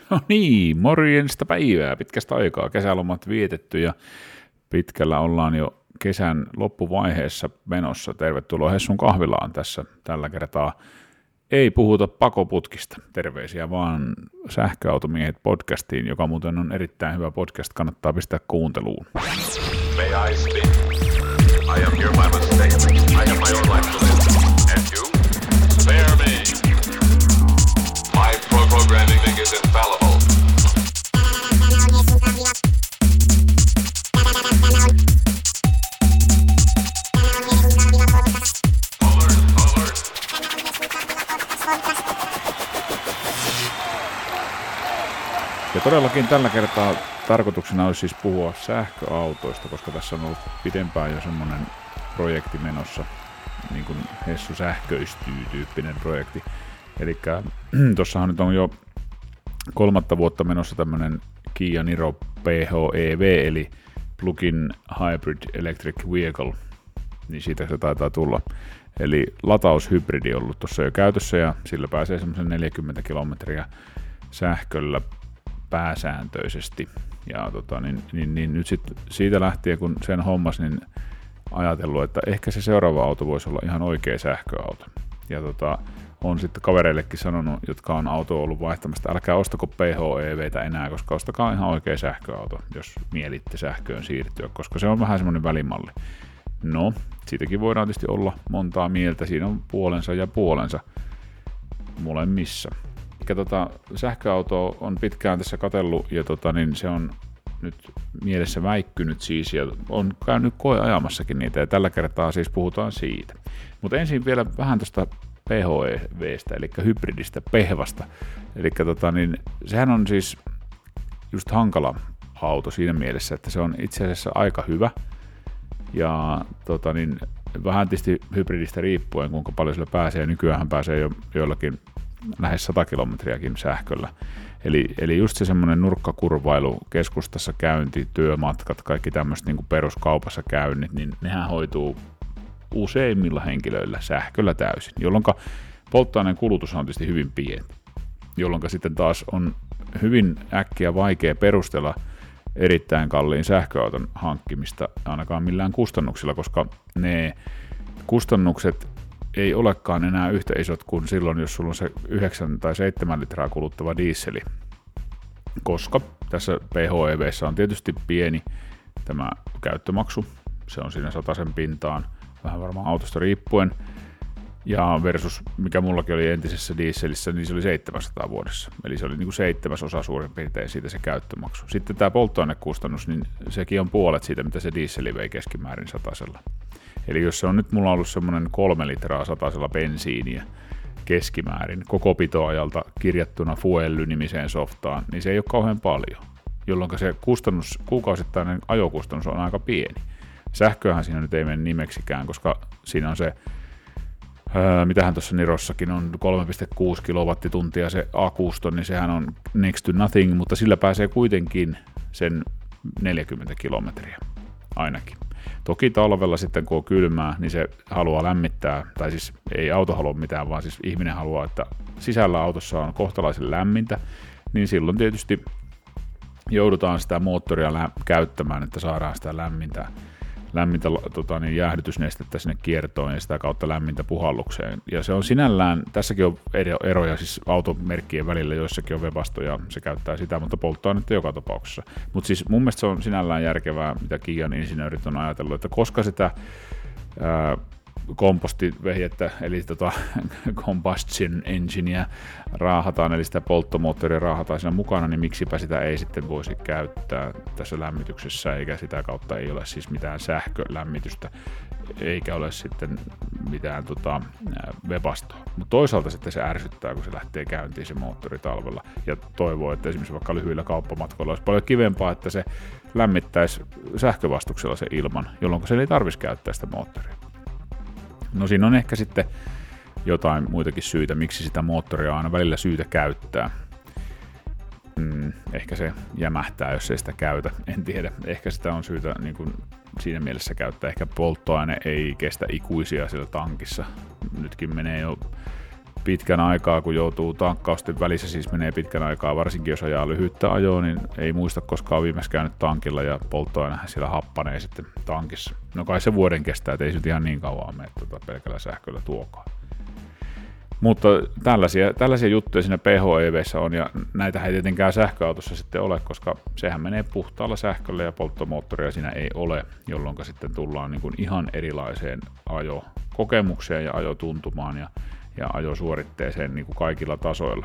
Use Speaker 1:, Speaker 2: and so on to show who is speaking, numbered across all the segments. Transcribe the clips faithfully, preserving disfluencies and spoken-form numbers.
Speaker 1: No niin, morjesta päivää, pitkästä aikaa, kesälomat vietetty ja pitkällä ollaan jo kesän loppuvaiheessa menossa. Tervetuloa Hessun kahvilaan tässä tällä kertaa. Ei puhuta pakoputkista, terveisiä vaan Sähköautomiehet podcastiin, joka muuten on erittäin hyvä podcast, kannattaa pistää kuunteluun.
Speaker 2: May I speak? I am here by mistake. I have my own life to live. And you? Spare me. My pro programming is infallible.
Speaker 1: Ja todellakin tällä kertaa tarkoituksena olisi siis puhua sähköautoista, koska tässä on ollut pitempään jo semmoinen projekti menossa, niin kuin Hessu sähköistyy tyyppinen projekti. Eli tuossahan nyt on jo kolmatta vuotta menossa tämmöinen Kia Niro P H E V, eli Plug-in Hybrid Electric Vehicle, niin siitä se taitaa tulla. Eli lataushybridi on ollut tuossa jo käytössä ja sillä pääsee semmoisen neljäkymmentä kilometriä sähköllä pääsääntöisesti. Ja tota, niin, niin, niin nyt sit siitä lähtien, kun sen hommas, niin ajatellut, että ehkä se seuraava auto voisi olla ihan oikea sähköauto. Ja tota, on sitten kavereillekin sanonut, jotka on auto ollut vaihtamasta, älkää ostako P H E V:tä enää, koska ostakaa ihan oikea sähköauto, jos mielitte sähköön siirtyä, koska se on vähän semmoinen välimalli. No, siitäkin voidaan tietysti olla montaa mieltä, siinä on puolensa ja puolensa molemmissa. Eli tota, sähköauto on pitkään tässä katsellut ja tota, niin se on nyt mielessä väikkynyt siis ja on käynyt koeajamassakin niitä ja tällä kertaa siis puhutaan siitä. Mutta ensin vielä vähän tuosta P H E V:stä eli hybridistä, pehvasta. Eli tota, niin sehän on siis just hankala auto siinä mielessä, että se on itse asiassa aika hyvä ja tota, niin, vähän tietysti hybridistä riippuen kuinka paljon sillä pääsee. Nykyään pääsee jo joillakin lähes sata kilometriäkin sähköllä. Eli, eli just se semmoinen nurkkakurvailu, keskustassa käynti, työmatkat, kaikki tämmöiset niin kuin peruskaupassa käynnit, niin nehän hoituu useimmilla henkilöillä sähköllä täysin, jolloin polttoaineen kulutus on tietysti hyvin pieni, jolloin sitten taas on hyvin äkkiä vaikea perustella erittäin kalliin sähköauton hankkimista ainakaan millään kustannuksilla, koska ne kustannukset ei olekaan enää yhtä isot kuin silloin, jos sulla on se yhdeksän tai seitsemän litraa kuluttava dieseli, koska tässä P H E V:ssä on tietysti pieni tämä käyttömaksu, se on siinä satasen pintaan, vähän varmaan autosta riippuen, ja versus mikä mullakin oli entisessä dieselissä, niin se oli seitsemänsataa vuodessa, eli se oli niin kuin seitsemäs osa suurin piirtein siitä se käyttömaksu. Sitten tämä polttoainekustannus, niin sekin on puolet siitä, mitä se dieseli vei keskimäärin satasella. Eli jos se on nyt mulla ollut semmoinen kolme litraa satasella bensiiniä keskimäärin koko pitoajalta kirjattuna Fuelly-nimiseen softaan, niin se ei ole kauhean paljon, jolloin se kustannus, kuukausittainen ajokustannus on aika pieni. Sähköähän siinä nyt ei mene nimeksikään, koska siinä on se, ää, mitähän tuossa Nirossakin on kolme pilkku kuusi kilowattituntia se akusto, niin sehän on next to nothing, mutta sillä pääsee kuitenkin sen neljäkymmentä kilometriä ainakin. Toki talvella sitten kun on kylmää, niin se haluaa lämmittää, tai siis ei auto halua mitään, vaan siis ihminen haluaa, että sisällä autossa on kohtalaisen lämmintä, niin silloin tietysti joudutaan sitä moottoria lä- käyttämään, että saadaan sitä lämmintä, lämmintä tota, niin jäähdytysnestettä sinne kiertoon ja sitä kautta lämmintä puhallukseen. Ja se on sinällään, tässäkin on eroja siis automerkkien välillä, joissakin on Webasto ja se käyttää sitä, mutta polttoainetta joka tapauksessa. Mutta siis mun mielestä se on sinällään järkevää, mitä Kian insinöörit on ajatellut, että koska sitä ää, kompostivehjettä, eli tota combustion engineä raahataan, eli sitä polttomoottoria raahataan siinä mukana, niin miksipä sitä ei sitten voisi käyttää tässä lämmityksessä, eikä sitä kautta ei ole siis mitään sähkölämmitystä, eikä ole sitten mitään tota, Webastoa. Mutta toisaalta sitten se ärsyttää, kun se lähtee käyntiin se moottori talvella, ja toivoo, että esimerkiksi vaikka lyhyillä kauppamatkoilla olisi paljon kivempaa, että se lämmittäisi sähkövastuksella se ilman, jolloin se ei tarvitsisi käyttää sitä moottoria. No siinä on ehkä sitten jotain muitakin syitä, miksi sitä moottoria on aina välillä syytä käyttää. Mm, ehkä se jämähtää, jos ei sitä käytä, en tiedä. Ehkä sitä on syytä niin kuin siinä mielessä käyttää. Ehkä polttoaine ei kestä ikuisia siellä tankissa. Nytkin menee jo pitkän aikaa, kun joutuu tankkausten välissä, siis menee pitkän aikaa, varsinkin jos ajaa lyhyttä ajoa, niin ei muista koskaan viimeksi käynyt tankilla ja polttoaine siellä happanee sitten tankissa. No kai se vuoden kestää, et ei se ihan niin kauan mene tuota pelkällä sähköllä tuokaan. Mutta tällaisia, tällaisia juttuja siinä P H E V:ssä on, ja näitä ei tietenkään sähköautossa sitten ole, koska sehän menee puhtaalla sähköllä ja polttomoottoria siinä ei ole, jolloin sitten tullaan niin kuin ihan erilaiseen ajokokemukseen ja ajotuntumaan ja, ja ajosuoritteeseen niin kuin kaikilla tasoilla.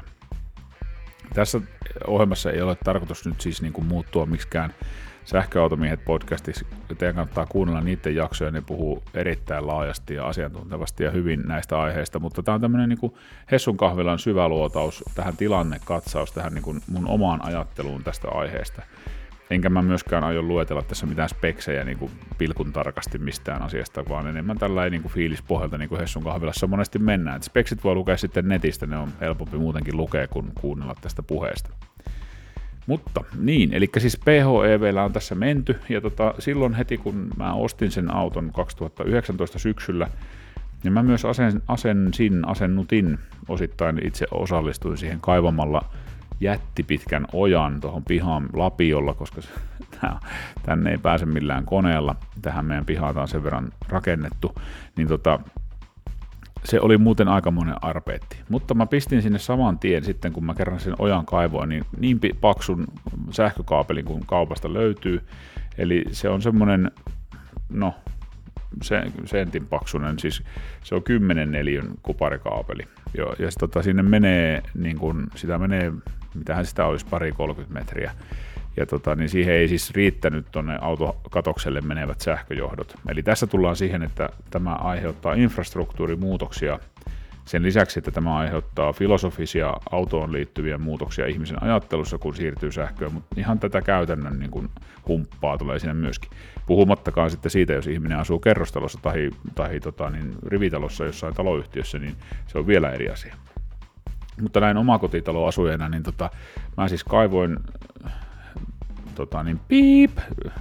Speaker 1: Tässä ohjelmassa ei ole tarkoitus nyt siis niin kuin muuttua miksikään Sähköautomiehet podcastissa, teidän kannattaa kuunnella niiden jaksoja, ne puhuu erittäin laajasti ja asiantuntevasti ja hyvin näistä aiheista, mutta tämä on tämmöinen niin kuin Hessun kahvilan syväluotaus, tähän tilannekatsaus, tähän niin kuin mun omaan ajatteluun tästä aiheesta. Enkä mä myöskään aio luetella tässä mitään speksejä niin kuin pilkun tarkasti mistään asiasta, vaan enemmän tällainen niin kuin fiilispohjalta, niin kuin Hessun kahvilassa monesti mennään. Et speksit voi lukea sitten netistä, ne on helpompi muutenkin lukea kuin kuunnella tästä puheesta. Mutta niin, eli siis P H E V:llä on tässä menty, ja tota, silloin heti kun mä ostin sen auton kaksituhattayhdeksäntoista syksyllä, niin mä myös asen, asensin, asennutin, osittain itse osallistuin siihen kaivamalla jättipitkän ojan tuohon pihaan lapiolla, koska tänne ei pääse millään koneella, tähän meidän pihaan on sen verran rakennettu, niin tota, se oli muuten aikamoinen arpeetti, mutta mä pistin sinne saman tien sitten, kun mä kerran sen ojan kaivoin, niin niin paksun sähkökaapelin kuin kaupasta löytyy, eli se on semmoinen, no, se, sentin paksunen, siis se on kymmenen neliön kuparikaapeli, joo, ja sit, tota, sinne menee, niin kun, sitä menee, mitähän sitä olisi, pari kolmekymmentä metriä, ja tota, niin siihen ei siis riittänyt tuonne autokatokselle menevät sähköjohdot. Eli tässä tullaan siihen, että tämä aiheuttaa infrastruktuurimuutoksia sen lisäksi, että tämä aiheuttaa filosofisia autoon liittyviä muutoksia ihmisen ajattelussa, kun siirtyy sähköön, mutta ihan tätä käytännön niin kuin humppaa tulee sinne myöskin. Puhumattakaan sitten siitä, jos ihminen asuu kerrostalossa tai, tai tota, niin rivitalossa jossain taloyhtiössä, niin se on vielä eri asia. Mutta näin omakotitaloasujana, niin tota, mä siis kaivoin Tota, niin piip,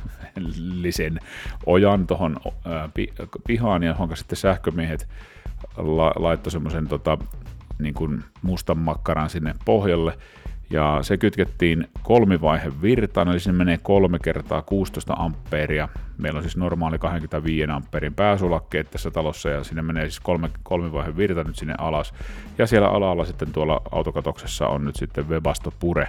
Speaker 1: lisen ojan tuohon pihaan, johon sitten sähkömiehet la, laittoi semmoisen tota, niin kuin mustan makkaran sinne pohjalle, ja se kytkettiin kolmivaihe virtaan, eli sinne menee kolme kertaa kuusitoista ampeeria. Meillä on siis normaali kaksikymmentäviisi ampeerin pääsulakkeet tässä talossa, ja sinne menee siis kolme, kolmivaihe virta nyt sinne alas, ja siellä alalla sitten tuolla autokatoksessa on nyt sitten Webasto Pure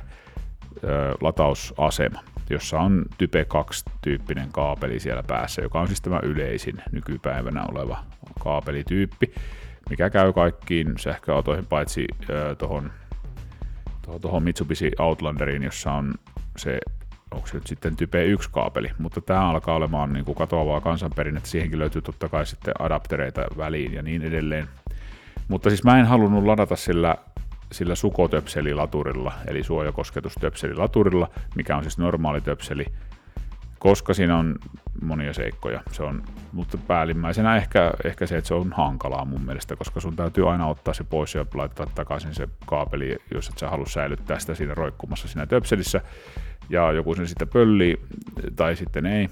Speaker 1: latausasema, jossa on Type kaksi-tyyppinen kaapeli siellä päässä, joka on siis tämä yleisin nykypäivänä oleva kaapelityyppi, mikä käy kaikkiin sähköautoihin, paitsi tuohon tuohon Mitsubishi Outlanderiin, jossa on se, onko se nyt sitten Type yksi-kaapeli, mutta tämä alkaa olemaan niin kuin katoavaa kansanperinnettä, siihenkin löytyy totta kai sitten adaptereita väliin ja niin edelleen. Mutta siis mä en halunnut ladata sillä sillä sukotöpselilaturilla, eli suojakosketustöpselilaturilla, mikä on siis normaali töpseli, koska siinä on monia seikkoja. Se on, mutta päällimmäisenä ehkä, ehkä se, että se on hankalaa mun mielestä, koska sun täytyy aina ottaa se pois ja laittaa takaisin se kaapeli, jos et sä halua säilyttää sitä siinä roikkumassa siinä töpselissä, ja joku sen sitten pöllii, tai sitten ei.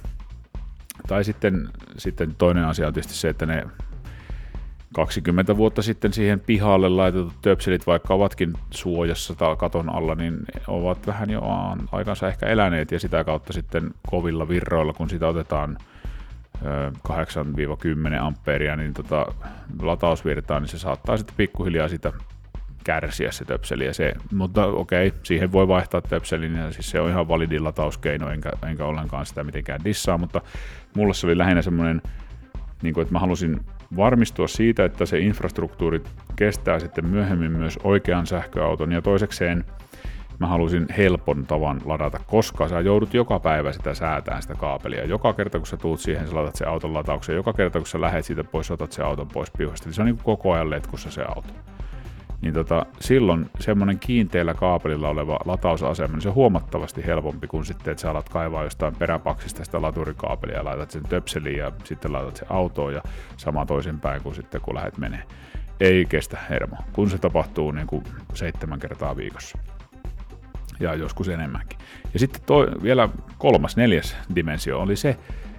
Speaker 1: Tai sitten, sitten toinen asia on tietysti se, että ne kaksikymmentä vuotta sitten siihen pihalle laitetut töpselit, vaikka ovatkin suojassa tai katon alla, niin ovat vähän jo aikansa ehkä eläneet, ja sitä kautta sitten kovilla virroilla, kun sitä otetaan kahdeksan kymmenen ampeeria, niin tota, latausvirtaa, niin se saattaa sitten pikkuhiljaa sitä kärsiä se töpseli, ja se, mutta okei, siihen voi vaihtaa töpselin, ja siis se on ihan validi latauskeino, enkä, enkä ollenkaan sitä mitenkään dissaa, mutta mulle se oli lähinnä semmoinen, niin kuin, että mä halusin varmistua siitä, että se infrastruktuuri kestää sitten myöhemmin myös oikean sähköauton, ja toisekseen mä halusin helpon tavan ladata, koska sä joudut joka päivä sitä säätään sitä kaapelia. Joka kerta, kun sä tuut siihen, sä laitat sen auton lataukseen, joka kerta, kun sä lähet siitä pois, otat sen auton pois piuhasta, niin se on niin kuin koko ajan letkussa se auto. Niin tota, silloin semmoinen kiinteällä kaapelilla oleva latausasema, niin se on huomattavasti helpompi kuin sitten, että sä alat kaivaa jostain peräpaksista sitä laturikaapelia ja laitat sen töpseliin ja sitten laitat sen autoon ja sama toisinpäin kuin sitten kun lähdet menee. Ei kestä hermo, kun se tapahtuu niin kuin seitsemän kertaa viikossa ja joskus enemmänkin. Ja sitten toi, vielä kolmas, neljäs dimensio oli se,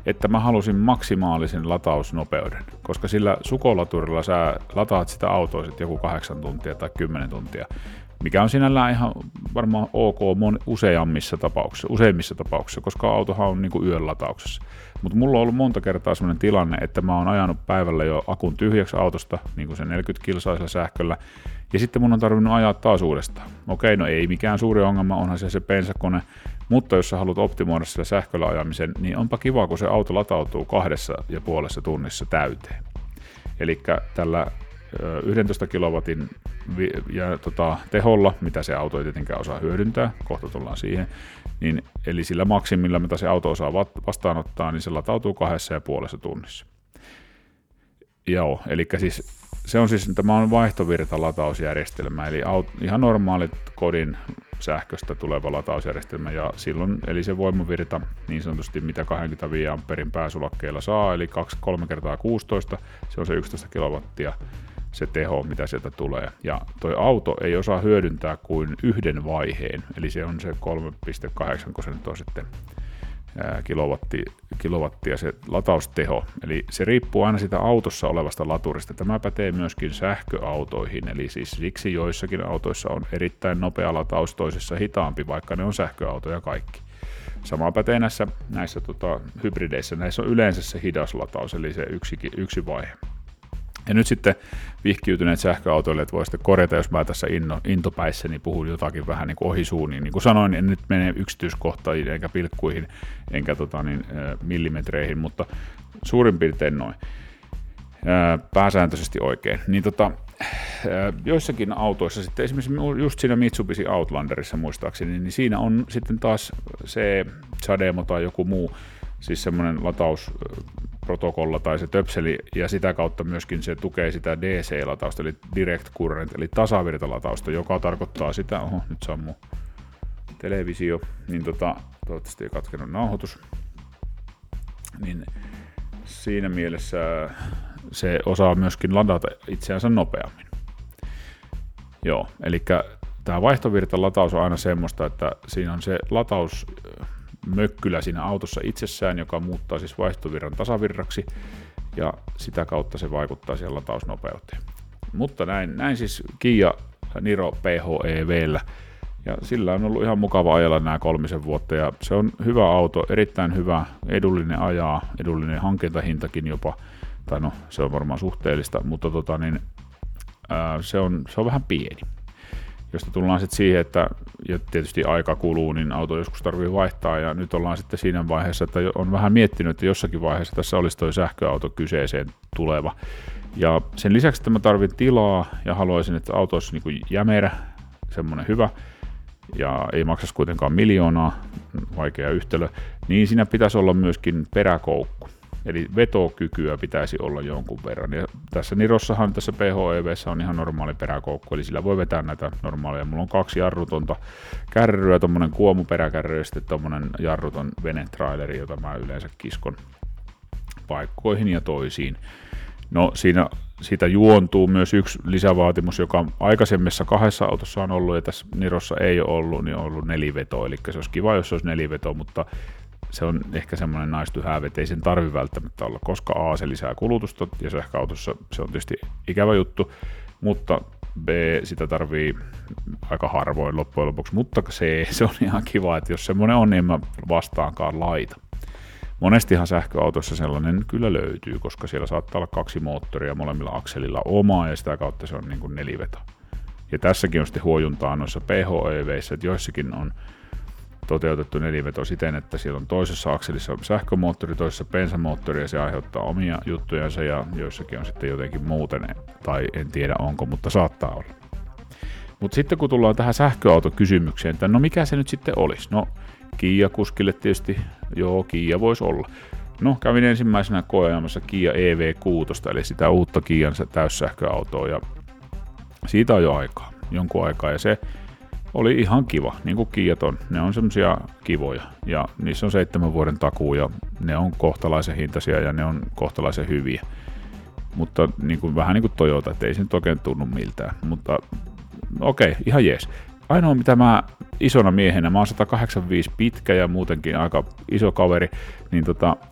Speaker 1: että mä halusin maksimaalisen latausnopeuden, koska sillä sukolaturilla sä lataat sitä autoa sitten joku kahdeksan tuntia tai kymmenen tuntia, mikä on sinällään ihan varmaan ok mon, useammissa tapauksissa, useimmissa tapauksissa, koska autohan on niin kuin yön latauksessa. Mutta mulla on ollut monta kertaa sellainen tilanne, että mä oon ajanut päivällä jo akun tyhjäksi autosta, niin kuin sen neljäkymmentä kilsaisella sähköllä, ja sitten mun on tarvinnut ajaa taas uudestaan. Okei, no ei mikään suuri ongelma, onhan se se bensakone, mutta jos sä haluat optimoida sillä sähköllä ajamisen, niin onpa kiva, kun se auto latautuu kahdessa ja puolessa tunnissa täyteen. Eli tällä yksitoista kilowatin ja tota, teholla, mitä se auto ei tietenkään osaa hyödyntää, kohta tullaan siihen, niin, eli sillä maksimilla, mitä se auto osaa vastaanottaa, niin se latautuu kahdessa ja puolessa tunnissa. Joo, eli siis se on siis, tämä on vaihtovirtalatausjärjestelmä, eli aut, ihan normaalit kodin sähköstä tuleva latausjärjestelmä, ja silloin, eli se voimavirta, niin sanotusti mitä kaksikymmentäviisi amperin pääsulakkeilla saa, eli kaksi kolme kertaa kuusitoista, se on se yksitoista kilowattia, se teho, mitä sieltä tulee. Ja toi auto ei osaa hyödyntää kuin yhden vaiheen, eli se on se kolme pilkku kahdeksan, kun se nyt on sitten kilowatti, kilowattia se latausteho. Eli se riippuu aina sitä autossa olevasta laturista. Tämä pätee myöskin sähköautoihin, eli siis siksi joissakin autoissa on erittäin nopea lataus, toisessa hitaampi, vaikka ne on sähköautoja kaikki. Sama pätee näissä, näissä tota, hybrideissä. Näissä on yleensä se hidas lataus, eli se yksi, yksi vaihe. Ja nyt sitten vihkiytyneet sähköautoilijat voi sitten korjata, jos mä tässä inno, intopäissäni puhun jotakin vähän niin kuin ohi suuniin. Niin kuin sanoin, en nyt mene yksityiskohtiin enkä pilkkuihin enkä tota, niin, millimetreihin, mutta suurin piirtein noin. Pääsääntöisesti oikein. Niin tota, joissakin autoissa sitten, esimerkiksi just siinä Mitsubishi Outlanderissa muistaakseni, niin siinä on sitten taas se Chademo tai joku muu, siis semmoinen latausprotokolla tai se töpseli, ja sitä kautta myöskin se tukee sitä D C-latausta, eli direct current, eli tasavirtalatausta, joka tarkoittaa sitä, oho, nyt sammuu televisio, niin tota, toivottavasti ei katkenut nauhoitus, niin siinä mielessä se osaa myöskin ladata itseänsä nopeammin. Joo, eli tämä vaihtovirtalataus on aina semmoista, että siinä on se lataus mökkylä siinä autossa itsessään, joka muuttaa siis vaihtovirran tasavirraksi, ja sitä kautta se vaikuttaa siihen latausnopeuteen. Mutta näin, näin siis Kia Niro P H E V:llä, ja sillä on ollut ihan mukava ajella nämä kolmisen vuotta, ja se on hyvä auto, erittäin hyvä, edullinen ajaa, edullinen hankintahintakin jopa, tai no se on varmaan suhteellista, mutta tota, niin, ää, se, on, se on vähän pieni. Josta tullaan sitten siihen, että ja tietysti aika kuluu, niin auto joskus tarvii vaihtaa, ja nyt ollaan sitten siinä vaiheessa, että on vähän miettinyt, että jossakin vaiheessa tässä olisi toi sähköauto kyseeseen tuleva. Ja sen lisäksi, että mä tarvin tilaa ja haluaisin, että auto olisi niin kuin jämerä, semmoinen hyvä, ja ei maksaisi kuitenkaan miljoonaa, vaikea yhtälö, niin siinä pitäisi olla myöskin peräkoukku. Eli vetokykyä pitäisi olla jonkun verran. Ja tässä Nirossahan, tässä P H E V:ssä on ihan normaali peräkoukku, eli sillä voi vetää näitä normaaleja. Mulla on kaksi jarrutonta kärryä, tommonen kuomuperäkärry ja sitten tommonen jarruton venetraileri, jota mä yleensä kiskon paikkoihin ja toisiin. No siinä siitä juontuu myös yksi lisävaatimus, joka aikaisemmissa kahdessa autossa on ollut ja tässä Nirossa ei ole ollut, niin on ollut neliveto, eli se olisi kiva, jos se olisi neliveto, mutta se on ehkä semmoinen nice to have, että ei sen tarvi välttämättä olla, koska A, se lisää kulutusta, ja sähköautossa se on tietysti ikävä juttu, mutta B, sitä tarvii aika harvoin loppujen lopuksi, mutta C, se on ihan kiva, että jos semmoinen on, niin en mä vastaankaan laita. Monestihan sähköautossa sellainen kyllä löytyy, koska siellä saattaa olla kaksi moottoria molemmilla akselilla omaa, ja sitä kautta se on niin kuin neliveto. Ja tässäkin on sitten huojuntaa noissa P H E V:issä, että joissakin on toteutettu neliveto siten, että siellä on toisessa akselissa sähkömoottori, toisessa bensamoottori, ja se aiheuttaa omia juttujansa, ja joissakin on sitten jotenkin muuten, tai en tiedä onko, mutta saattaa olla. Mutta sitten kun tullaan tähän sähköautokysymykseen, että no mikä se nyt sitten olisi? No Kia-kuskille tietysti, joo, Kia voisi olla. No kävin ensimmäisenä koeajamassa Kia E V kuusi, eli sitä uutta Kian täyssähköautoa, ja siitä on jo aikaa, jonkun aikaa, ja se oli ihan kiva, niin kuin Kiat on. Ne on semmosia kivoja, ja niissä on seitsemän vuoden takuu, ja ne on kohtalaisen hintaisia, ja ne on kohtalaisen hyviä. Mutta niin kuin, vähän niin kuin Toyota, että ei se nyt oikein tunnu miltään. Mutta okei, okay, ihan jees. Ainoa mitä mä isona miehenä, mä oon sata kahdeksankymmentäviisi pitkä ja muutenkin aika iso kaveri, niin tota,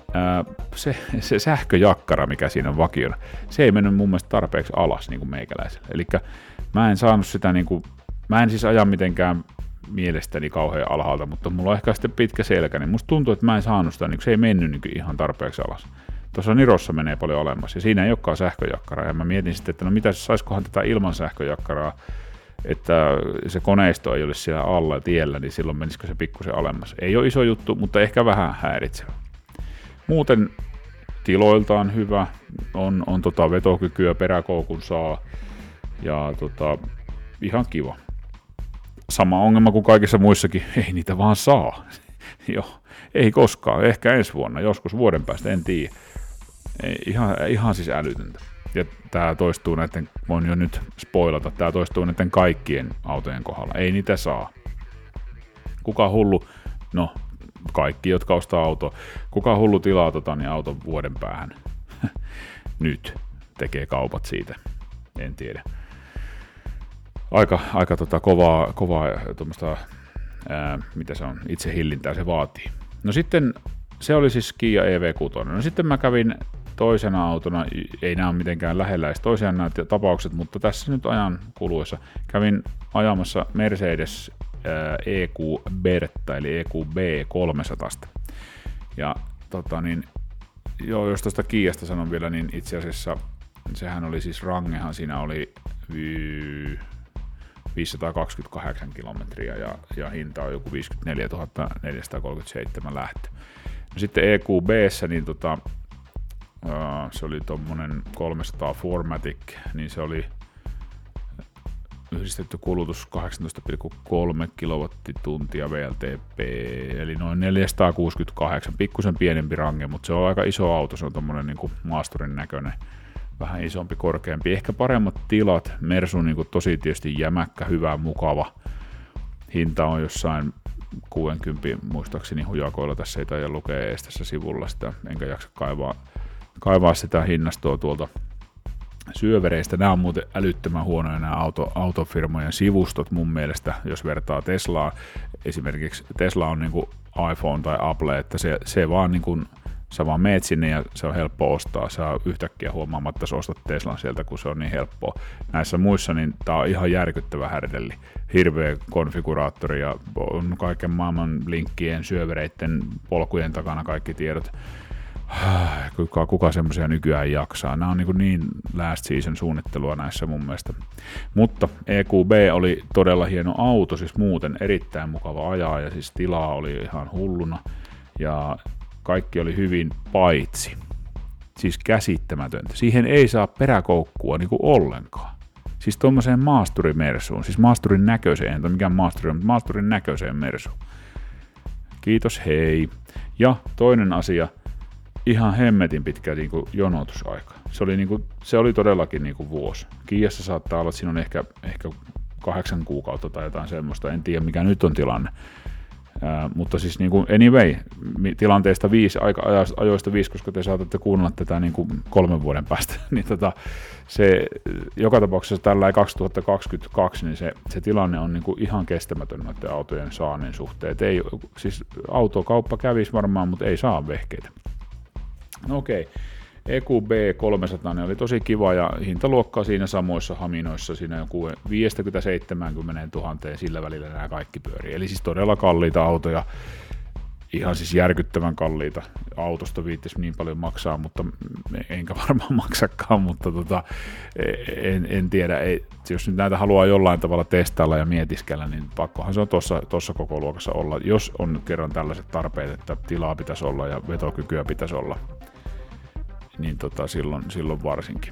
Speaker 1: ää, se, se sähköjakkara, mikä siinä on vakiona, se ei mennyt mun mielestä tarpeeksi alas niin kuin meikäläiselle. Eli mä en saanut sitä, niin kuin, mä en siis aja mitenkään mielestäni kauhean alhaalta, mutta mulla on ehkä sitten pitkä selkä, niin musta tuntuu, että mä en saanut sitä, niin se ei mennyt niin ihan tarpeeksi alas. Tuossa Nirossa menee paljon alemmas, ja siinä ei olekaan sähköjakkaraa, ja mä mietin sitten, että no mitä saisikohan tätä ilman sähköjakkaraa, että se koneisto ei olisi siellä alla tiellä, niin silloin menisikö se pikkusen alemmas. Ei ole iso juttu, mutta ehkä vähän häiritsevä. Muuten tiloiltaan hyvä, on, on tota vetokykyä, peräkoukun saa, ja tota, ihan kiva. Sama ongelma kuin kaikissa muissakin, ei niitä vaan saa. Joo, ei koskaan, ehkä ensi vuonna, joskus vuoden päästä, en tiedä. Ei, ihan, ihan siis älytöntä. Ja tää toistuu näiden, voin jo nyt spoilata, tää toistuu näiden kaikkien autojen kohdalla. Ei niitä saa. Kuka hullu, no kaikki, jotka ostaa autoa, kuka hullu tilaa tota, niin auton vuoden päähän nyt tekee kaupat siitä, en tiedä. Aika, aika tota kovaa, kovaa tuommoista, ää, mitä se on, itse hillintää se vaatii. No sitten, se oli siis Kia E V kuusi. No sitten mä kävin toisena autona, ei nämä ole mitenkään lähellä edes toisiaan nämä tapaukset, mutta tässä nyt ajan kuluessa kävin ajamassa Mercedes ää, E Q Beretta, eli E Q B kolmesataa. Ja tota niin, joo, jos tuosta Kiasta sanon vielä, niin itse asiassa sehän oli siis rangehan, siinä oli viisisataakaksikymmentäkahdeksan kilometriä ja, ja hinta on joku viisikymmentäneljätuhatta neljäsataakolmekymmentäseitsemän lähtö. No sitten E Q B:ssä niin tota, uh, se oli tommonen kolmesataa Formatic, niin se oli yhdistetty kulutus kahdeksantoista pilkku kolme kilowattituntia V L T P, eli noin neljäsataakuusikymmentäkahdeksan, pikkusen pienempi range, mutta se on aika iso auto, se on tommonen niinku maasturin näköinen, vähän isompi, korkeampi, ehkä paremmat tilat, Mersu niin kuin tosi tietysti jämäkkä, hyvä, mukava, hinta on jossain kuusikymmentä muistaakseni hujakoilla, tässä ei taida lukea edes tässä sivulla sitä, enkä jaksa kaivaa, kaivaa sitä hinnastoa tuolta syövereistä. Nämä on muuten älyttömän huonoja nämä auto, autofirmojen sivustot mun mielestä, jos vertaa Teslaa, esimerkiksi Tesla on niin kuin iPhone tai Apple, että se, se vaan niin kuin sä vaan meet sinne ja se on helppo ostaa. Sä yhtäkkiä huomaamatta, että ostat Teslan sieltä, kun se on niin helppoa. Näissä muissa niin tää on ihan järkyttävä härdelli. Hirveä konfiguraattori ja on kaiken maailman linkkien, syövereiden, polkujen takana kaikki tiedot. Kuka, kuka semmoisia nykyään jaksaa. Nämä on niin, niin last season suunnittelua näissä mun mielestä. Mutta E Q B oli todella hieno auto, siis muuten erittäin mukava ajaa ja siis tilaa oli ihan hulluna. Ja kaikki oli hyvin paitsi. Siis käsittämätöntä. Siihen ei saa peräkoukkua niin kuin ollenkaan. Siis tuommoiseen maasturimersuun. Siis maasturin näköiseen, ei mikään maasturi, mutta maasturin näköiseen mersuun. Kiitos, hei. Ja toinen asia, ihan hemmetin pitkä niin kuin jonotusaika. Se oli, niin kuin, se oli todellakin niin kuin vuosi. Kiassa saattaa olla, että siinä on ehkä, ehkä kahdeksan kuukautta tai jotain semmoista. En tiedä, mikä nyt on tilanne. Uh, mutta siis niin kuin anyway, tilanteesta viisi, aika ajoista viisi, koska te saatatte kuunnella tätä niin kuin kolmen vuoden päästä, niin tota, se, joka tapauksessa tällä kaksituhattakaksikymmentäkaksi, niin se, se tilanne on niin kuin ihan kestämätön noiden autojen saannin suhteen. Ei, siis autokauppa kävisi varmaan, mutta ei saa vehkeitä. No okei, E Q B kolmesataa oli tosi kiva ja hintaluokkaa siinä samoissa haminoissa, siinä joku viisikymmentä seitsemänkymmentä tuhatta sillä välillä nämä kaikki pyörii. Eli siis todella kalliita autoja, ihan siis järkyttävän kalliita. Autosta viittisi niin paljon maksaa, mutta enkä varmaan maksakaan, mutta tota, en, en tiedä, ei, jos nyt näitä haluaa jollain tavalla testailla ja mietiskellä, niin pakkohan se on tuossa koko luokassa olla, jos on kerran tällaiset tarpeet, että tilaa pitäisi olla ja vetokykyä pitäisi olla. Niin tota, silloin, silloin varsinkin.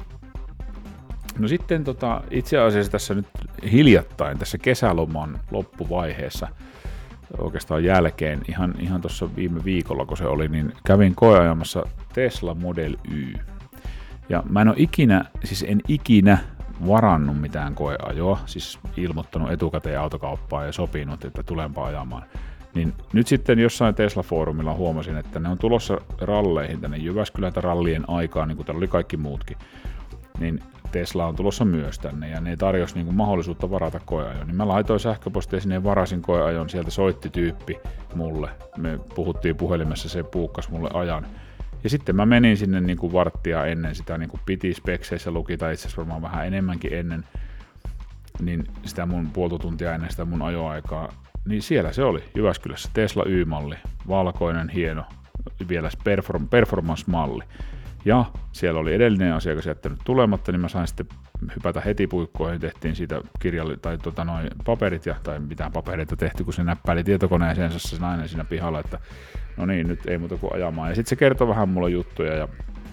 Speaker 1: No sitten tota, itse asiassa tässä nyt hiljattain, tässä kesäloman loppuvaiheessa, oikeastaan jälkeen, ihan, ihan tuossa viime viikolla kun se oli, niin kävin koeajamassa Tesla Model Y. Ja mä en ole ikinä, siis en ikinä varannut mitään koeajoa, siis ilmoittanut etukäteen autokauppaan ja sopinut, että tulenpa ajamaan. Niin nyt sitten jossain Tesla-foorumilla huomasin, että ne on tulossa ralleihin tänne Jyväskylältä rallien aikaan, niin kuin täällä oli kaikki muutkin. Niin Tesla on tulossa myös tänne, ja ne tarjosi niin kuin mahdollisuutta varata koeajon. Niin mä laitoin sähköpostia sinne ja varasin koeajon, sieltä soitti tyyppi mulle. Me puhuttiin puhelimessa, se puukkas mulle ajan. Ja sitten mä menin sinne niin kuin varttia ennen sitä, niin kuin piti spekseissä luki, tai itse asiassa varmaan vähän enemmänkin ennen, niin sitä mun puolta tuntia ennen sitä mun ajoaikaa. Niin siellä se oli, Jyväskylässä, Tesla Y-malli, valkoinen, hieno, vielä perform- performance-malli. Ja siellä oli edellinen asiakas jättänyt tulematta, niin mä sain sitten hypätä heti puikkoihin, tehtiin siitä kirjalli, tai tota noin paperit, ja, tai mitään papereita tehty, kun se näppäili tietokoneeseensa se nainen siinä pihalla, että no niin, nyt ei muuta kuin ajamaan. Ja sitten se kertoi vähän mulle juttuja, ja,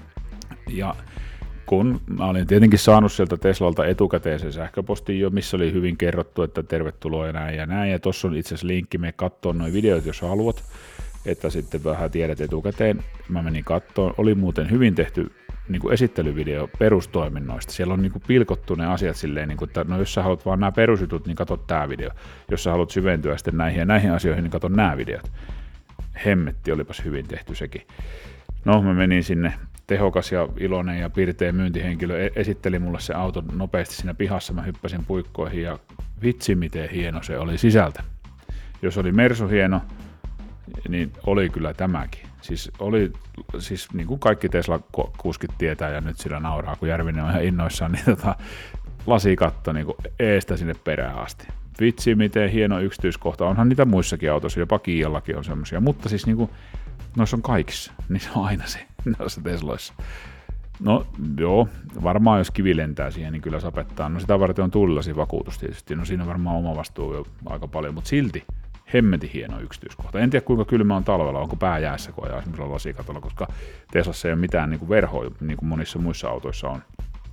Speaker 1: ja kun mä olin tietenkin saanut sieltä Teslalta etukäteen sen sähköpostin jo, missä oli hyvin kerrottu, että tervetuloa ja näin ja näin, ja tossa on itse asiassa linkki, mene katsomaan nuo videot, jos haluat, että sitten vähän tiedät etukäteen. Mä menin kattoon, oli muuten hyvin tehty niin kuin esittelyvideo perustoiminnoista. Siellä on niin kuin pilkottu ne asiat silleen, niin kuin, että no jos sä haluat vaan nämä perusjutut, niin katso tää video. Jos sä haluat syventyä sitten näihin ja näihin asioihin, niin katso nämä videot. Hemmetti, olipas hyvin tehty sekin. No, mä menin sinne, tehokas ja iloinen ja pirteä myyntihenkilö esitteli mulle se auto nopeasti siinä pihassa, mä hyppäsin puikkoihin ja vitsi miten hieno se oli sisältä. Jos oli Mersu hieno, niin oli kyllä tämäkin. Siis oli, siis niin kuin kaikki Tesla-kuskit tietää ja nyt sillä nauraa, kun Järvinen on ihan innoissaan, niin tota, lasikatto niin kuin eestä sinne perään asti. Vitsi, miten hieno yksityiskohta. Onhan niitä muissakin autoissa, jopa Kiallakin on semmoisia, mutta siis niin kuin noissa on kaikissa, niin se on aina se, noissa Tesloissa. No joo, varmaan jos kivi lentää siihen, niin kyllä sapettaa. No sitä varten on tullilasi vakuutus tietysti, no siinä varmaan oma vastuu jo aika paljon, mutta silti hemmetin hieno yksityiskohta. En tiedä kuinka kylmä on talvella, onko pää jäässä, kun ajaa semmoisella lasikatolla, koska Teslassa ei ole mitään niin kuin verhoa, niin kuin monissa muissa autoissa on.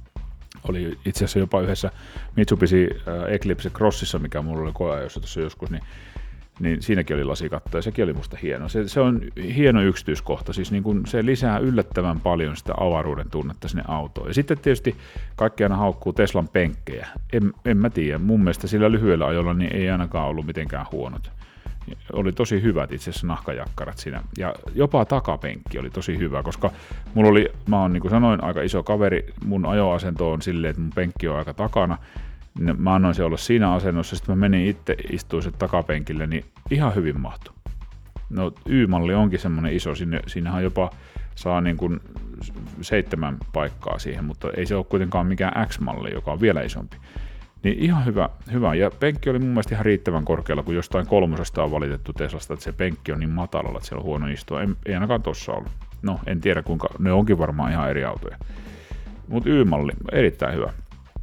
Speaker 1: Oli itse asiassa jopa yhdessä Mitsubishi Eclipse Crossissa, mikä mulla oli koeajossa tuossa joskus, niin, niin siinäkin oli lasikatto ja sekin oli musta hieno. Se, se on hieno yksityiskohta, siis niin kuin se lisää yllättävän paljon sitä avaruuden tunnetta sinne autoon. Ja sitten tietysti kaikki aina haukkuu Teslan penkkejä. En, en mä tiedä, mun mielestä sillä lyhyellä ajolla niin ei ainakaan ollut mitenkään huonot. Oli tosi hyvät itse asiassa nahkajakkarat siinä, ja jopa takapenkki oli tosi hyvä, koska mulla oli, mä oon niin kuin sanoin, aika iso kaveri, mun ajoasento on silleen, että mun penkki on aika takana, mä annoin se olla siinä asennossa, sitten mä menin itse istuin sen takapenkille, niin ihan hyvin mahtui. No Y-malli onkin semmoinen iso, sinne, siinähän jopa saa niin kuin seitsemän paikkaa siihen, mutta ei se ole kuitenkaan mikään X-malli, joka on vielä isompi. Niin ihan hyvä, hyvä. Ja penkki oli mun mielestä ihan riittävän korkealla, kun jostain kolmosesta on valitettu Teslasta, että se penkki on niin matalalla, että siellä on huono istua. Ei, ei ainakaan tossa ollut. No, en tiedä kuinka, ne onkin varmaan ihan eri autoja. Mutta Y-malli, erittäin hyvä.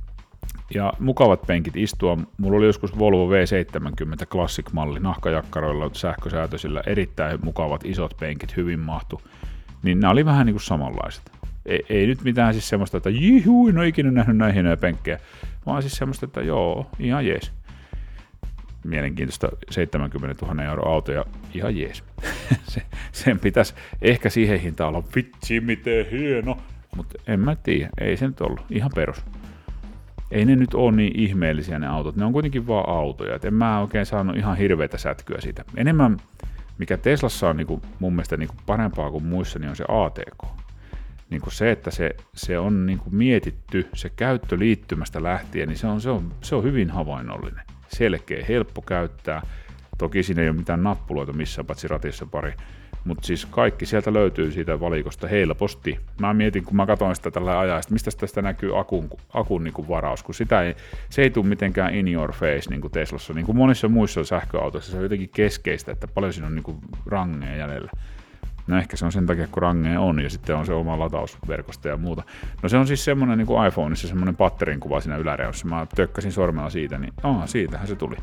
Speaker 1: Ja mukavat penkit istua. Mulla oli joskus Volvo V seitsemänkymmentä Classic-malli nahkajakkaroilla, sähkösäätöisillä, erittäin mukavat isot penkit, hyvin mahtu. Niin nämä oli vähän niin kuin samanlaiset. Ei, ei nyt mitään siis semmoista, että jihuu, en ole ikinä nähnyt näin hienoja penkkejä, vaan siis semmoista, että joo, ihan jees. Mielenkiintoista seitsemänkymmentätuhatta euro auto ja ihan jees. Se, sen pitäisi ehkä siihen hintaan olla vitsi miten hieno, mutta en mä tiedä, ei se nyt ollut, ihan perus. Ei ne nyt ole niin ihmeellisiä ne autot, ne on kuitenkin vaan autoja, et en mä oikein saanut ihan hirveätä sätkyä siitä. Enemmän, mikä Teslassa on niinku, mun mielestä niinku parempaa kuin muissa, niin on se A T K. Niin kuin se, että se, se on niin kuin mietitty, se käyttöliittymästä lähtien, niin se on, se, on, se on hyvin havainnollinen. Selkeä, helppo käyttää. Toki siinä ei ole mitään nappuloita missään, paitsi ratissa pari. Mutta siis kaikki sieltä löytyy siitä valikosta helposti. Mä mietin, kun mä katsoin sitä tällä ajaa, että mistä tästä näkyy akun, akun niin kuin varaus, kun sitä ei, se ei tule mitenkään in your face niin kuin Teslassa. Niin kuin monissa muissa sähköautoissa se on jotenkin keskeistä, että paljon siinä on niin kuin rangeja jäljellä. No ehkä se on sen takia, kun rangeja on, ja sitten on se oma latausverkosto ja muuta. No se on siis semmoinen niin kuin iPhoneissa semmoinen patterin kuva siinä yläreunassa. Mä tökkäsin sormella siitä, niin aha, siitähän se tuli.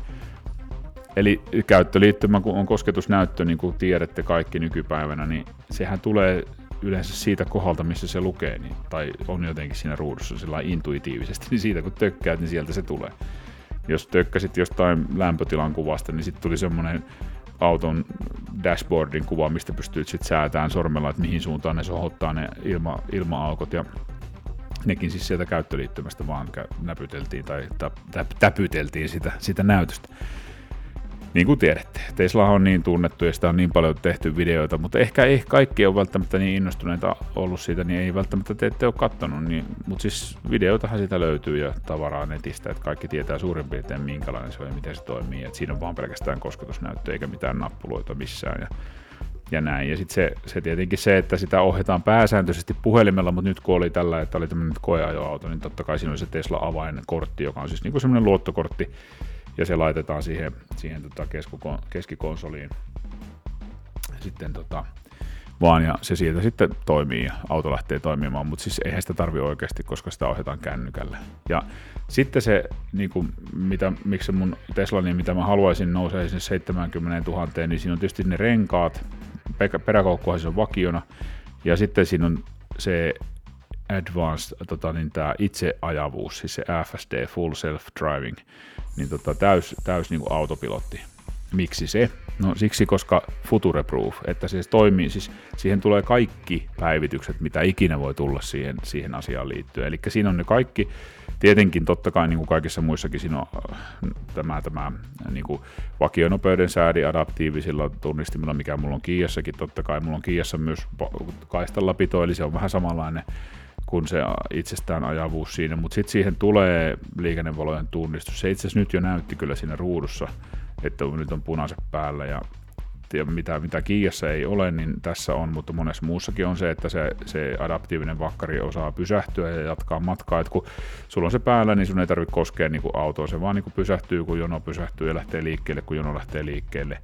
Speaker 1: Eli käyttöliittymä, kun on kosketusnäyttö, niin kuin tiedätte kaikki nykypäivänä, niin sehän tulee yleensä siitä kohdalta, missä se lukee, niin, tai on jotenkin siinä ruudussa sellainen intuitiivisesti, niin siitä kun tökkäät, niin sieltä se tulee. Jos tökkäsit jostain lämpötilan kuvasta, niin sitten tuli semmoinen auton dashboardin kuva, mistä pystyt sitten säätämään sormella, että mihin suuntaan ne sohottaa ne ilma, ilma-aukot, ja nekin siis sieltä käyttöliittymästä vaan näpyteltiin tai täpyteltiin sitä, sitä näytöstä. Niin kuin tiedätte, Tesla on niin tunnettu ja sitä on niin paljon tehty videoita, mutta ehkä ei kaikki ole välttämättä niin innostuneita ollut siitä, niin ei välttämättä te ette ole katsonut. Niin, mutta siis videoitahan siitä löytyy ja tavaraa netistä, että kaikki tietää suurin piirtein minkälainen se on ja miten se toimii. Et siinä on vaan pelkästään kosketusnäyttö eikä mitään nappuloita missään ja, ja näin. Ja sitten se, se tietenkin se, että sitä ohjataan pääsääntöisesti puhelimella, mutta nyt kun oli tällä, että oli tämmöinen koeajoauto, niin totta kai siinä oli se Tesla-avainkortti, joka on siis niin kuin semmoinen luottokortti, ja se laitetaan siihen, siihen tota keskikonsoliin sitten tota, vaan, ja se sieltä sitten toimii, ja auto lähtee toimimaan, mutta siis eihän sitä tarvitse oikeasti, koska sitä ohjataan kännykällä. Ja sitten se, niin kuin, mitä, miksi se mun Tesla, niin mitä mä haluaisin nousee sinne seitsemänkymmentätuhatta, niin siinä on tietysti ne renkaat, peräkoukkuhan se on vakiona, ja sitten siinä on se advanced, tota, niin tämä itseajavuus, siis se F S D, full self-driving, niin tota, täys, täys niin kuin autopilotti. Miksi se? No siksi, koska future-proof, että se toimii, siis siihen tulee kaikki päivitykset, mitä ikinä voi tulla siihen, siihen asiaan liittyen. Eli siinä on ne kaikki, tietenkin totta kai niin kuin kaikissa muissakin siinä on tämä, tämä niin kuin vakionopeuden säädi adaptiivisilla tunnistimilla, mikä mulla on Kiassakin, totta kai mulla on Kiassa myös kaistallapito, eli se on vähän samanlainen kuin se itsestään ajavuus siinä, mutta sitten siihen tulee liikennevalojen tunnistus. Se itse asiassa nyt jo näytti kyllä siinä ruudussa, että nyt on punaiset päällä ja mitä, mitä Kiassa ei ole, niin tässä on, mutta monessa muussakin on se, että se, se adaptiivinen vakkari osaa pysähtyä ja jatkaa matkaa, että kun sulla on se päällä, niin sun ei tarvitse koskea niin kuin autoon, se vaan niin kuin pysähtyy, kun jono pysähtyy ja lähtee liikkeelle, kun jono lähtee liikkeelle.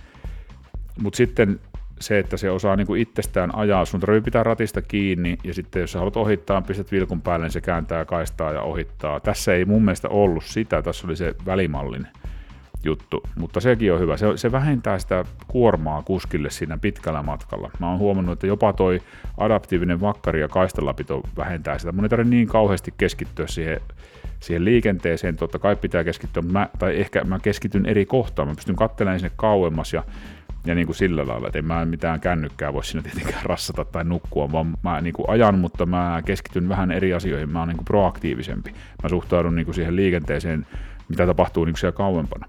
Speaker 1: Mutta sitten se, että se osaa niin kuin itsestään ajaa, sun tarvitsee pitää ratista kiinni, ja sitten jos sä haluat ohittaa, pistät vilkun päälle, niin se kääntää kaistaa ja ohittaa. Tässä ei mun mielestä ollut sitä, tässä oli se välimallin juttu, mutta sekin on hyvä. Se, se vähentää sitä kuormaa kuskille siinä pitkällä matkalla. Mä oon huomannut, että jopa toi adaptiivinen vakkari ja kaistallapito vähentää sitä. Mun ei tarvitse niin kauheasti keskittyä siihen, siihen liikenteeseen, totta kai pitää keskittyä, mä, tai ehkä mä keskityn eri kohtaan, mä pystyn katselemaan sinne kauemmas ja Ja niin kuin sillä lailla, että en mä mitään kännykkää voi siinä tietenkään rassata tai nukkua, vaan mä niin kuin ajan, mutta mä keskityn vähän eri asioihin, mä oon niin kuin proaktiivisempi. Mä suhtaudun niin kuin siihen liikenteeseen, mitä tapahtuu niin kuin siellä kauempana,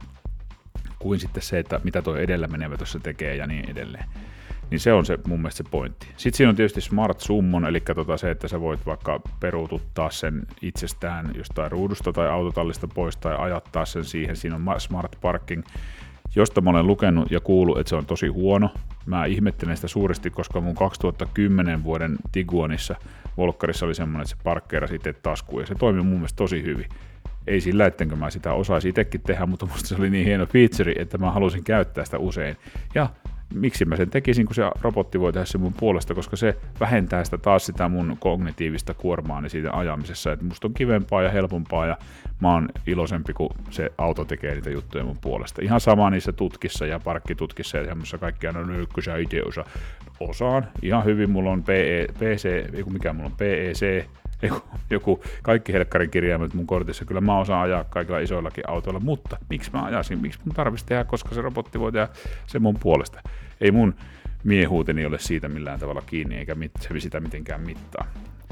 Speaker 1: kuin sitten se, että mitä toi edellä menevä tuossa tekee ja niin edelleen. Niin se on se mun mielestä se pointti. Sitten siinä on tietysti Smart Summon, eli tota se, että sä voit vaikka peruututtaa sen itsestään jostain ruudusta tai autotallista pois tai ajattaa sen siihen. Siinä on Smart Parking, josta mä olen lukenut ja kuullut, että se on tosi huono. Mä ihmettelen sitä suuresti, koska mun kaksituhattakymmenen vuoden Tiguanissa Volkkarissa oli semmoinen, että se parkkeerasi itse taskuun ja se toimi mun mielestä tosi hyvin. Ei sillä, ettenkö mä sitä osaisi itsekin tehdä, mutta musta se oli niin hieno feature, että mä halusin käyttää sitä usein. Ja miksi mä sen tekisin, kun se robotti voi tehdä sen mun puolesta, koska se vähentää sitä taas sitä mun kognitiivista kuormaani siitä ajamisessa, että musta on kivempaa ja helpompaa ja mä oon iloisempi, kun se auto tekee niitä juttuja mun puolesta. Ihan sama niissä tutkissa ja parkkitutkissa ja semmoissa kaikkia, no nyt kun sä itse osaa. Osaan ihan hyvin, mulla on P E, P C, mikä mulla on P E C, joku, joku kaikki helkkarin kirjaimet mun kortissa, kyllä mä osaan ajaa kaikilla isoillakin autoilla, mutta miksi mä ajasin, miksi mun tarvitsisi tehdä, koska se robotti voi tehdä sen mun puolesta. Ei mun miehuuteni ole siitä millään tavalla kiinni, eikä se sitä mitenkään mittaa.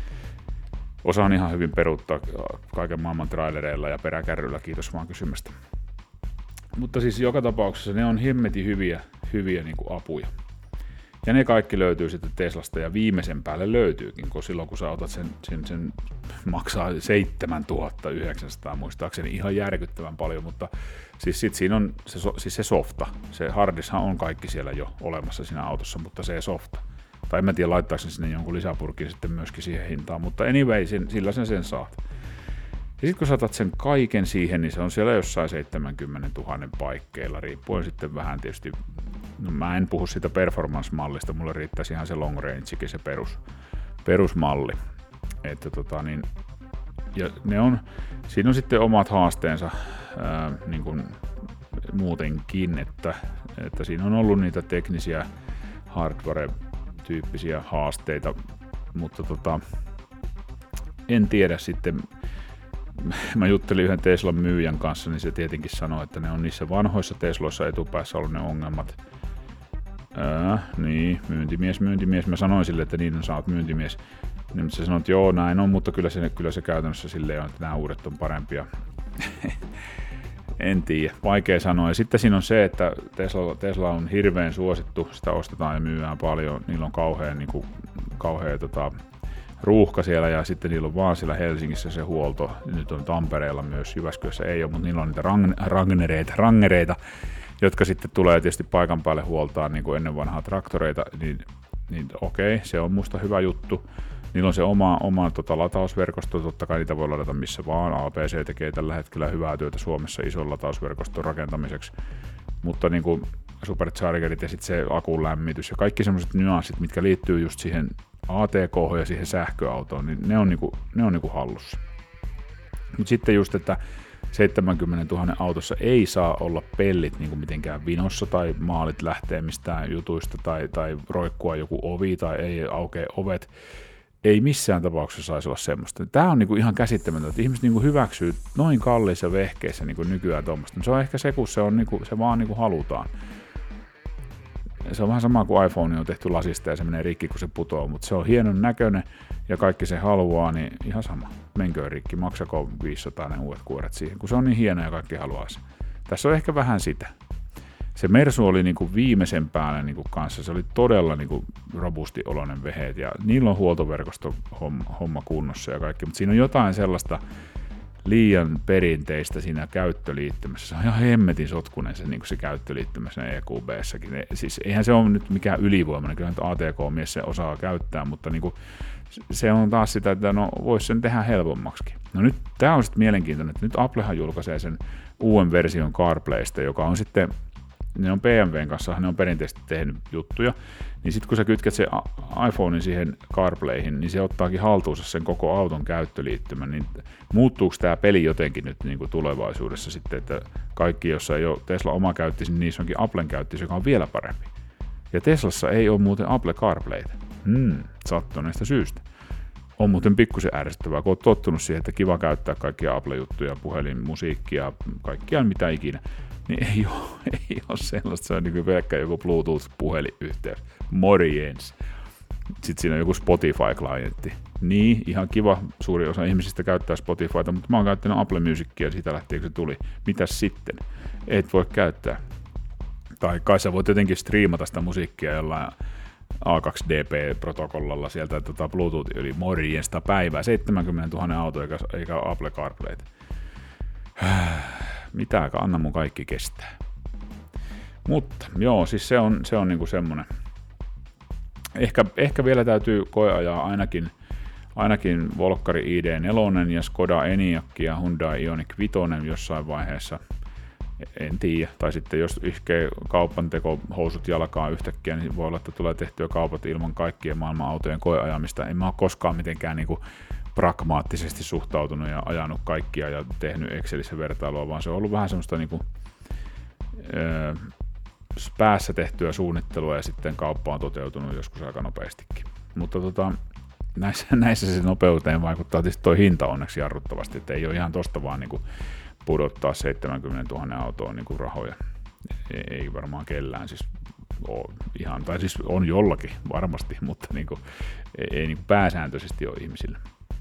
Speaker 1: Osaan ihan hyvin peruuttaa kaiken maailman trailereilla ja peräkärryllä, kiitos vaan kysymästä. Mutta siis joka tapauksessa ne on hemmetin hyviä, hyviä niin kuin apuja. Ja ne kaikki löytyy sitten Teslasta ja viimeisen päälle löytyykin, kun silloin kun sä otat sen, sen, sen maksaa seitsemäntuhatta yhdeksänsataa muistaakseni ihan järkyttävän paljon, mutta siis sit siinä on se, siis se softa, se hardishan on kaikki siellä jo olemassa siinä autossa, mutta se softa. Tai en mä tiedä laittaako sinne jonkun lisäpurkin sitten myöskin siihen hintaan, mutta anyway, sen, sillä sen sen saat. Ja sitten kun sä otat sen kaiken siihen, niin se on siellä jossain seitsemänkymmentätuhatta paikkeilla, riippuen sitten vähän tietysti, no mä en puhu siitä performance-mallista, mulle riittäisi ihan se long rangekin, se perus, perusmalli. Että tota niin, ja ne on, siinä on sitten omat haasteensa ää, niin kuin muutenkin, että, että siinä on ollut niitä teknisiä hardware-tyyppisiä haasteita, mutta tota, en tiedä sitten. Mä juttelin yhden Teslan myyjän kanssa, niin se tietenkin sanoi, että ne on niissä vanhoissa Tesloissa etupäässä ollut ne ongelmat. Ää, niin, myyntimies, myyntimies. Mä sanoin sille, että niin sä oot myyntimies. Niin, mutta se sanoi, että joo, näin on, mutta kyllä se, kyllä se käytännössä silleen on, että nämä uudet on parempia. En tiedä, vaikea sanoa. Ja sitten siinä on se, että Tesla, Tesla on hirveän suosittu, sitä ostetaan ja myydään paljon, niillä on kauhean, niin kuin, kauhean tota, ruuhka siellä ja sitten niillä on vaan siellä Helsingissä se huolto. Nyt on Tampereella myös, Jyväskylässä ei ole, mutta niillä on niitä rang, rangereita, rangereita, jotka sitten tulee tietysti paikan päälle huoltaa niin kuin ennen vanhaa traktoreita, niin, niin okei, se on musta hyvä juttu. Niillä on se oma, oma tota, latausverkosto, totta kai niitä voi ladata missä vaan. A B C tekee tällä hetkellä hyvää työtä Suomessa ison latausverkoston rakentamiseksi, mutta niin kuin superchargerit ja sitten se akun lämmitys ja kaikki sellaiset nyanssit, mitkä liittyy just siihen A T K ja siihen sähköautoon, niin ne on, niinku, ne on niinku hallussa. Mutta sitten just, että seitsemänkymmentätuhatta autossa ei saa olla pellit niinku mitenkään vinossa tai maalit lähtee mistään jutuista tai, tai roikkua joku ovi tai ei aukea ovet. Ei missään tapauksessa saisi olla semmoista. Tämä on niinku ihan käsittämätöntä, että ihmiset niinku hyväksyy noin kalliissa vehkeissä niinku nykyään tuommoista. Se on ehkä se, kun se, on niinku, se vaan niinku halutaan. Se on vähän sama kuin iPhone on tehty lasista ja se menee rikki, kun se putoaa, mutta se on hienon näköinen ja kaikki se haluaa, niin ihan sama. Menköön rikki, maksako viisisataa ne uudet kuoret siihen, kun se on niin hieno ja kaikki haluaa se. Tässä on ehkä vähän sitä. Se Mersu oli niinku viimeisen päälle niinku kanssa, se oli todella niinku robusti oloinen veheet ja niillä on huoltoverkosto homma, homma kunnossa ja kaikki, mutta siinä on jotain sellaista liian perinteistä siinä käyttöliittymässä. Se on ihan hemmetin sotkunen se, niin se käyttöliittymä siinä E Q B:ssäkin. Siis eihän se ole nyt mikään ylivoimainen, kyllä nyt A T K-mies se osaa käyttää, mutta niin kuin, se on taas sitä, että no, voisi sen tehdä helpommaksikin. No nyt tämä on sitten mielenkiintoinen, että nyt Applehan julkaisee sen uuden version CarPlaysta, joka on sitten, ne on B M W:n kanssa, ne on perinteisesti tehnyt juttuja, niin sitten kun sä kytket se iPhonein siihen CarPlayhin, niin se ottaakin haltuunsa sen koko auton käyttöliittymän, niin muuttuuko tämä peli jotenkin nyt niin kuin tulevaisuudessa sitten, että kaikki, jossa ei ole Tesla oma käyttisi, niin niissä onkin Applen käyttisi, joka on vielä parempi. Ja Teslassa ei ole muuten Apple CarPlayta. Hmm, sattuneesta syystä. On muuten pikkusen ärsyttävää, kun olet tottunut siihen, että kiva käyttää kaikkia Apple-juttuja, puhelin, musiikkia, kaikkia mitä ikinä. Niin ei ole, ei ole sellaista, se on niin kuin pelkkä joku Bluetooth-puhelinyhteys. Morjens. Sitten siinä on joku Spotify-klientti. Niin, ihan kiva, suuri osa ihmisistä käyttää Spotifyta, mutta mä oon käyttänyt Apple Musicia siitä lähtien, kun se tuli. Mitäs sitten? Et voi käyttää. Tai kai sä voit jotenkin striimata sitä musiikkia jollain A kaksi D P-protokollalla sieltä tota Bluetooth yli morjensta päivää. seitsemänkymmentätuhatta auto eikä, eikä Apple CarPlayta. Mitä, anna mun kaikki kestää. Mutta joo, siis se on, se on niinku semmonen. Ehkä, ehkä vielä täytyy koeajaa ainakin, ainakin Volkkari I D neljä ja Skoda Enyaq ja Hyundai Ioniq viisi jossain vaiheessa. En tiedä. Tai sitten jos iskee kauppanteko housut jalkaan yhtäkkiä, niin voi olla, että tulee tehtyä kaupat ilman kaikkien maailman autojen koeajamista. En mä ole koskaan mitenkään niinku pragmaattisesti suhtautunut ja ajanut kaikkia ja tehnyt Excelissä vertailua, vaan se on ollut vähän semmoista niinku, öö, päässä tehtyä suunnittelua ja sitten kauppa on toteutunut joskus aika nopeastikin. Mutta tota, näissä, näissä se nopeuteen vaikuttaa tietysti toi hinta onneksi jarruttavasti, että ei ole ihan tosta vaan niinku pudottaa seitsemänkymmentätuhatta autoa niinku rahoja. Ei, ei varmaan kellään siis ole ihan, tai siis on jollakin varmasti, mutta niinku, ei, ei niinku pääsääntöisesti ole ihmisillä.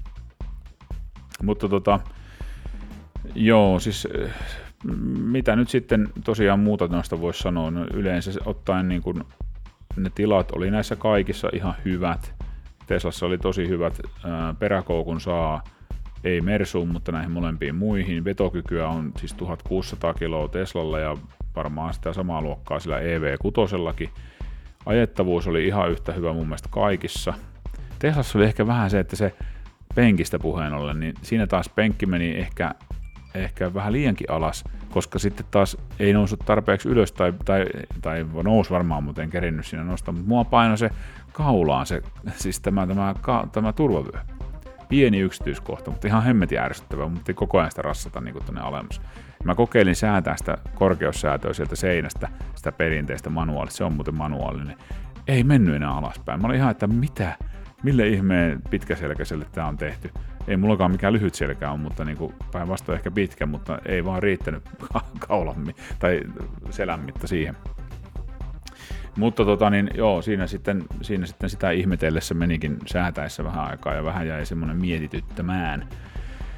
Speaker 1: Mutta tota, joo, siis mitä nyt sitten tosiaan muuta noista voisi sanoa, no yleensä ottaen niin kuin ne tilat oli näissä kaikissa ihan hyvät. Teslassa oli tosi hyvät, peräkoukun saa, ei Mersuun, mutta näihin molempiin muihin. Vetokykyä on siis tuhatkuusisataa kiloa Teslalla ja varmaan sitä samaa luokkaa sillä E V kuusi. Ajettavuus oli ihan yhtä hyvä mun mielestä kaikissa. Teslassa oli ehkä vähän se, että se penkistä puheen ollen, niin siinä taas penkki meni ehkä, ehkä vähän liiankin alas, koska sitten taas ei noussut tarpeeksi ylös, tai, tai, tai nousi varmaan, mutta en kerinnyt siinä nostaa, mutta mua painoi se kaulaan, se, siis tämä, tämä, tämä, tämä turvavyö. Pieni yksityiskohta, mutta ihan hemmetin ärsyttävää, mutta koko ajan sitä rassata niin kuin tuonne alemmas. Mä kokeilin säätää sitä korkeussäätöä sieltä seinästä, sitä perinteistä manuaalista, se on muuten manuaalinen. Ei mennyt enää alaspäin. Mä olin ihan, että mitä? Mille ihmeen pitkäselkäiselle tämä on tehty? Ei mullakaan mikään lyhyt selkä on, mutta niin päinvastoin ehkä pitkä, mutta ei vaan riittänyt kaulan tai selän mitta siihen. Mutta tota, niin, joo, siinä, sitten, siinä sitten sitä ihmetellessä menikin säätäessä vähän aikaa ja vähän jäi semmoinen mietityttämään.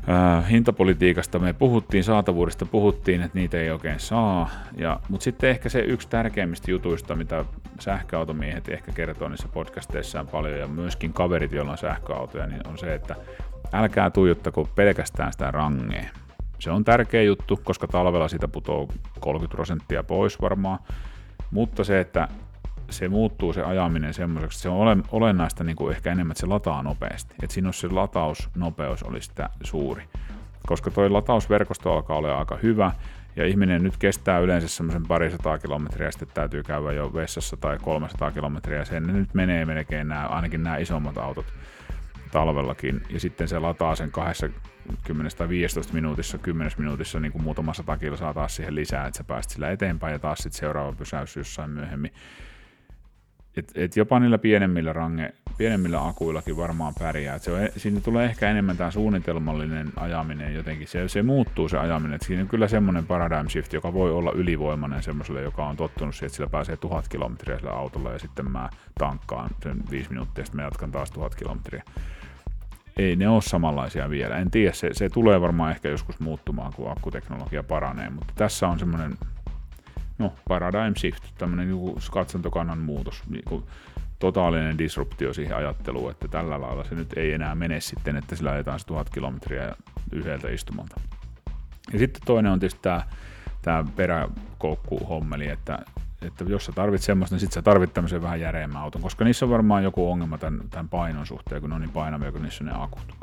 Speaker 1: Äh, hintapolitiikasta me puhuttiin, saatavuudesta puhuttiin, että niitä ei oikein saa, ja, mutta sitten ehkä se yksi tärkeimmistä jutuista, mitä sähköautomiehet ehkä kertoo niissä podcasteissaan paljon, ja myöskin kaverit, joilla on sähköautoja, niin on se, että älkää tuijottako pelkästään sitä rangea. Se on tärkeä juttu, koska talvella siitä putoaa kolmekymmentä prosenttia pois varmaan, mutta se, että se muuttuu se ajaminen semmoiseksi, se on olennaista niin kuin ehkä enemmän, että se lataa nopeasti, että siinä olisi se latausnopeus olisi sitä suuri, koska toi latausverkosto alkaa olla aika hyvä, ja ihminen nyt kestää yleensä semmoisen parisataa kilometriä, ja sitten täytyy käydä jo vessassa tai kolmesataa kilometriä, ja sen nyt menee melkein nämä, ainakin nämä isommat autot talvellakin, ja sitten se lataa sen kaksikymmentä tai viisitoista minuutissa, kymmenen minuutissa niin kuin muutama sata kilsaa taas siihen lisää, että sä pääst sillä eteenpäin, ja taas sitten seuraava pysäys jossain myöhemmin. Et, et jopa niillä pienemmillä, range, pienemmillä akuillakin varmaan pärjää. Et se on, siinä tulee ehkä enemmän tämä suunnitelmallinen ajaminen jotenkin. Se, se muuttuu se ajaminen. Et siinä on kyllä semmoinen paradigm shift, joka voi olla ylivoimainen semmoiselle, joka on tottunut siihen, että sillä pääsee tuhat kilometriä sillä autolla ja sitten mä tankkaan sen viisi minuuttia ja sitten mä jatkan taas tuhat kilometriä. Ei ne ole samanlaisia vielä. En tiedä, se, se tulee varmaan ehkä joskus muuttumaan, kun akkuteknologia paranee, mutta tässä on semmoinen no, paradigm shift, tämmöinen joku katsontokannan muutos, niin totaalinen disruptio siihen ajatteluun, että tällä lailla se nyt ei enää mene sitten, että sillä ajetaan se tuhat kilometriä yhdeltä istumalta. Ja sitten toinen on tietysti tämä, tämä peräkoukkuhommeli, että, että jos sä tarvit semmoista, niin sitten sä tarvit tämmöisen vähän järeemmän auton, koska niissä on varmaan joku ongelma tämän, tämän painon suhteen, kun ne on niin painavia, kun niissä on ne akut.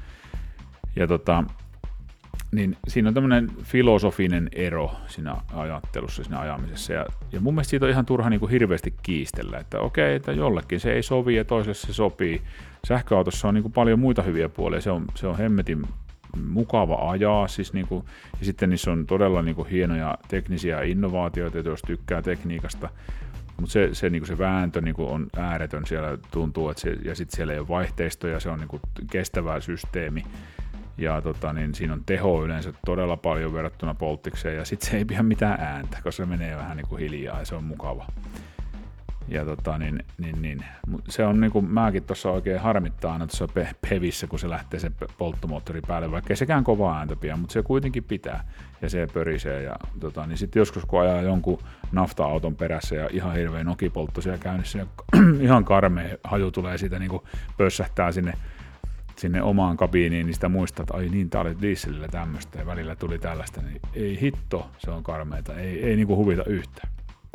Speaker 1: Ja tota, niin siinä on tämmöinen filosofinen ero siinä ajattelussa, siinä ajamisessa, ja, ja mun mielestä siitä on ihan turha niin kuin hirveästi kiistellä, että okei, että jollekin se ei sovi ja toiselle se sopii. Sähköautossa on niin kuin paljon muita hyviä puolia, se on, se on hemmetin mukava ajaa, siis niin kuin, ja sitten niissä on todella niin kuin hienoja teknisiä innovaatioita, jos tykkää tekniikasta, mutta se, se, niin kuin se vääntö niin kuin on ääretön, siellä tuntuu, että se, ja sitten siellä ei ole vaihteistoja, se on niin kuin kestävä systeemi. Ja tota, niin siinä on teho yleensä todella paljon verrattuna polttikseen, ja sitten se ei pidä mitään ääntä, koska se menee vähän niin kuin hiljaa, ja se on mukava. Ja tota, niin, niin, niin. Se on niin kuin mäkin tuossa oikein harmittaa aina tuossa pe- pevissä, kun se lähtee se polttomoottori päälle, vaikka ei sekään kovaa ääntä pidä, mutta se kuitenkin pitää, ja se pörisee. Ja tota, niin sitten joskus, kun ajaa jonkun nafta-auton perässä, ja ihan hirveä nokipoltto siellä käynnissä, ja ihan karmea haju tulee siitä, niin kuin pössähtää sinne, sinne omaan kabiiniin, niin sitä muistaa, että ai niin, tää oli dieselillä tämmöistä ja välillä tuli tällaista, niin ei hitto, se on karmeita, ei, ei niinku huvita yhtään.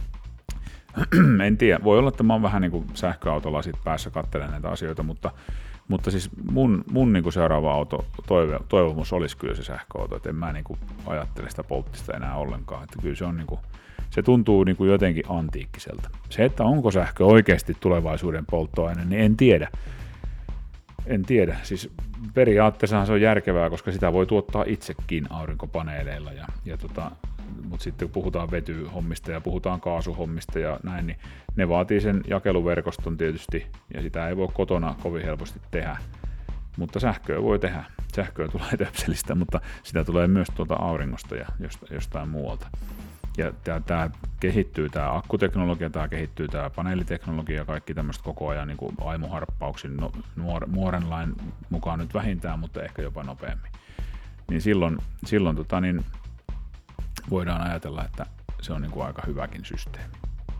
Speaker 1: En tiedä, voi olla, että mä oon vähän niinku sähköautolla sit päässä katselemaan näitä asioita, mutta, mutta siis mun, mun niinku seuraava auto, toive, toivomus olisi kyllä se sähköauto, että en mä niinku ajattele sitä polttista enää ollenkaan, että kyllä se on niinku, se tuntuu niinku jotenkin antiikkiselta. Se, että onko sähkö oikeasti tulevaisuuden polttoaine, niin en tiedä. En tiedä, siis periaatteessahan se on järkevää, koska sitä voi tuottaa itsekin aurinkopaneeleilla, ja, ja tota, mutta sitten kun puhutaan vetyhommista ja puhutaan kaasuhommista ja näin, niin ne vaatii sen jakeluverkoston tietysti, ja sitä ei voi kotona kovin helposti tehdä, mutta sähköä voi tehdä. Sähköä tulee töpselistä, mutta sitä tulee myös tuolta auringosta ja jostain muualta. Ja tämä kehittyy, tämä akkuteknologia, tämä kehittyy, tämä paneeliteknologia ja kaikki tämmöistä koko ajan niin kuin aimuharppauksin no, nuor, nuoren lain mukaan nyt vähintään, mutta ehkä jopa nopeammin. Niin silloin, silloin tota, niin voidaan ajatella, että se on niin kuin aika hyväkin systeemi.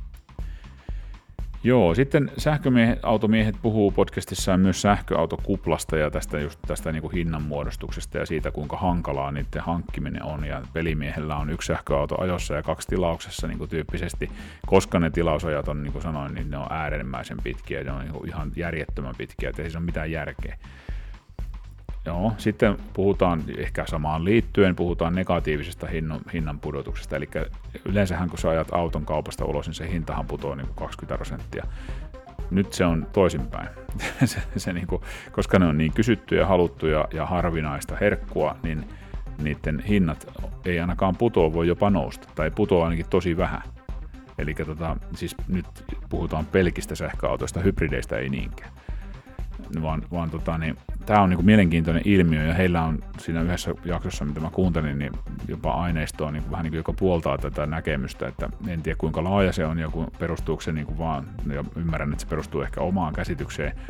Speaker 1: Joo, sitten sähköautomiehet puhuu podcastissaan myös sähköautokuplasta ja tästä, just tästä niin kuin hinnanmuodostuksesta ja siitä, kuinka hankalaa niiden hankkiminen on. Ja pelimiehellä on yksi sähköauto ajossa ja kaksi tilauksessa niin kuin tyyppisesti, koska ne tilausajat on, niin kuin sanoin, niin ne on äärimmäisen pitkiä, ne on niin kuin ihan järjettömän pitkiä, ettei siinä ole mitään järkeä. Joo, sitten puhutaan ehkä samaan liittyen, puhutaan negatiivisesta hinnan, hinnan pudotuksesta, eli yleensähän kun sä ajat auton kaupasta ulos, niin se hintahan putoaa niin kuin kaksikymmentä prosenttia. Nyt se on toisinpäin, se, se niin kuin, koska ne on niin kysyttyjä, haluttuja ja harvinaista herkkua, niin niiden hinnat ei ainakaan putoa, voi jopa nousta, tai putoaa ainakin tosi vähän. Eli tota, siis nyt puhutaan pelkistä sähköautoista, hybrideistä ei niinkään. Vaan, vaan tota, niin, tämä on niinku mielenkiintoinen ilmiö, ja heillä on siinä yhdessä jaksossa, mitä mä kuuntelin, niin jopa aineistoa niin vähän niin kuin, joka puoltaa tätä näkemystä, että en tiedä kuinka laaja se on, ja kun perustuuko se niin kuin vaan, ja ymmärrän, että se perustuu ehkä omaan käsitykseen,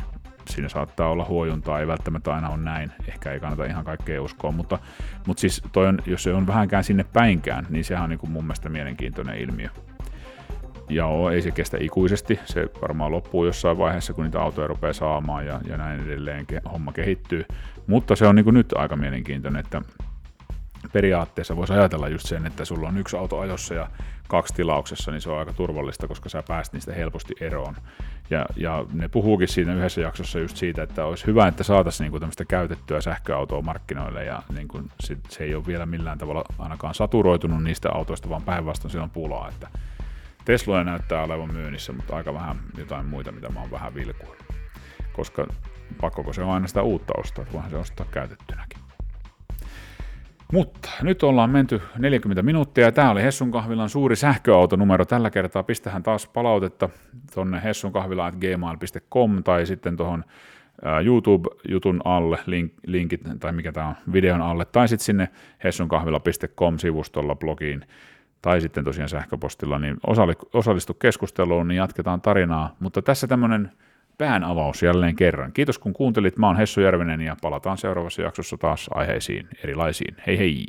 Speaker 1: siinä saattaa olla huojuntaa, ei välttämättä aina ole näin, ehkä ei kannata ihan kaikkea uskoa, mutta, mutta siis toi on, jos se on vähänkään sinne päinkään, niin sehän on niin kuin mun mielestä mielenkiintoinen ilmiö. Ja oo, ei se kestä ikuisesti, se varmaan loppuu jossain vaiheessa, kun niitä autoja rupeaa saamaan ja, ja näin edelleen homma kehittyy, mutta se on niin kuin nyt aika mielenkiintoinen, että periaatteessa voisi ajatella just sen, että sulla on yksi auto ajossa ja kaksi tilauksessa, niin se on aika turvallista, koska sä pääst niistä helposti eroon. Ja, ja ne puhuukin siinä yhdessä jaksossa just siitä, että olisi hyvä, että saataisiin niinku tämmöistä käytettyä sähköautoa markkinoille, ja niinku se, se ei ole vielä millään tavalla ainakaan saturoitunut niistä autoista, vaan päinvastoin siellä on pulaa, että Tesloja näyttää olevan myynnissä, mutta aika vähän jotain muita, mitä mä oon vähän vilkuillut. Koska pakkoko se on aina sitä uutta ostaa, voihan se ostaa käytettynäkin. Mutta nyt ollaan menty neljäkymmentä minuuttia ja tää oli Hessun kahvilan suuri sähköautonumero tällä kertaa. Pistähän taas palautetta tonne hessunkahvila at gmail piste com tai sitten tuohon YouTube-jutun alle, link, linkit tai mikä tää on, videon alle, tai sitten sinne hessunkahvila piste com sivustolla blogiin tai sitten tosiaan sähköpostilla, niin osallistu keskusteluun, niin jatketaan tarinaa. Mutta tässä tämmönen pään avaus jälleen kerran. Kiitos kun kuuntelit, mä oon Hessu Järvinen ja palataan seuraavassa jaksossa taas aiheisiin erilaisiin. Hei hei!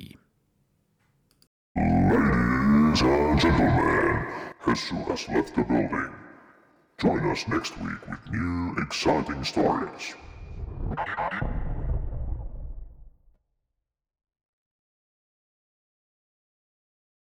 Speaker 3: Ladies and gentlemen, Hessu has left the building. Join us next week with new exciting stories.